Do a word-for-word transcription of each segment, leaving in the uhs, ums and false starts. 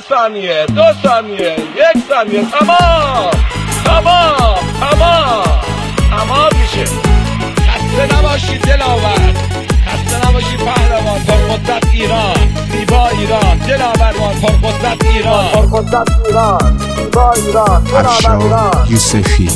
ثانیه، دو ثانیه، یک ثانیه. تمام تمام تمام تمام میشه. خسته نباشی دلاور، خسته نباشی پهلوان. پرقدرت ایران، زیبا ایران، دلاوران. پرقدرت ایران، پرقدرت ایران، زیبا ایران، دلاور ایران. یوسفی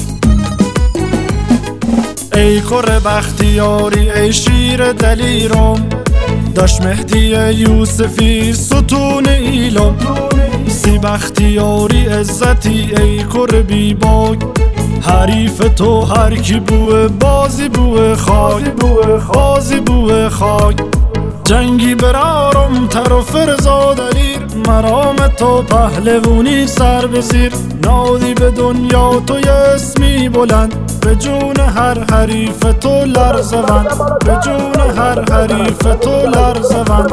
ای کره بختیاری، ای شیر دلیرم، داش مهدی یوسفی ستون ایلم. سی بختیاری عزتی ای کره بی باک، حریف تو هر کی بوه بازی بوه خاک، بازی بوه خاک. جنگی برارم تر و فرزا دلیر، مرام تو پهلوونی سر بزیر. نادی به دنیا تو یه اسمی بلند، به جون هر حریف تو لرزوند، به جون هر حریف تو لرزوند.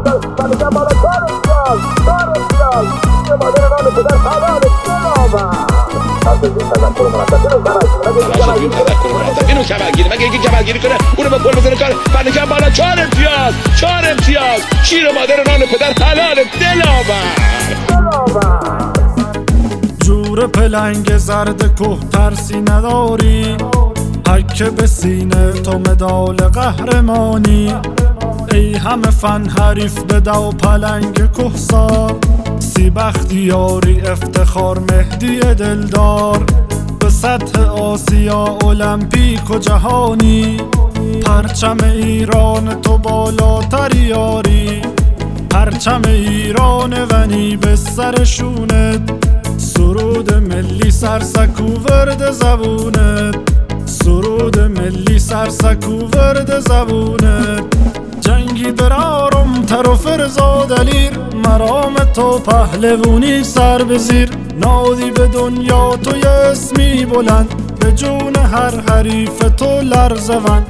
اینو کبلگیری، مگه یکی کبلگیری کنه اونو به پل بزنه کار بندگم بالا. چهار امتیاز، چهار امتیاز. شیر مادر نان پدر حلال دلاور. جور پلنگ زرد که ترسی نداری، حک به سینه تو مدال قهرمانی. ای همه فن حریف بده و پلنگ کهسار، سی بختیاری افتخار مهدی دلدار. به سطح آسیا المپیک و جهانی، پرچم ایران تو بالاتر یاری. پرچم ایران ونی به سر شونت، سرود ملی سرسکو ورد زبونت، سرود ملی سرسکو ورد زبونت. جنگی برارم تر و فرزا دلیر، مرام تو پهلوونی سر بزیر. نادی به دنیا تو یه اسمی بلند، به جون هر حریف تو لرزوند.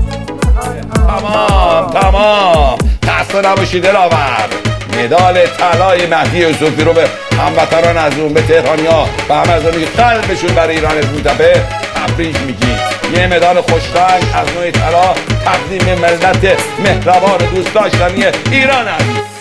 تمام تمام. خسته نباشی دلاور. مدال طلای مهدی یوسفی رو به هموطنان از اون، به تهرانی‌ها و همه از اون که قلبشون برای ایران میتپه تبریک میگیم. یه مدال خوشرنگ از نوع طلا تقدیم ملت مهربان دوست داشتنی ایران است.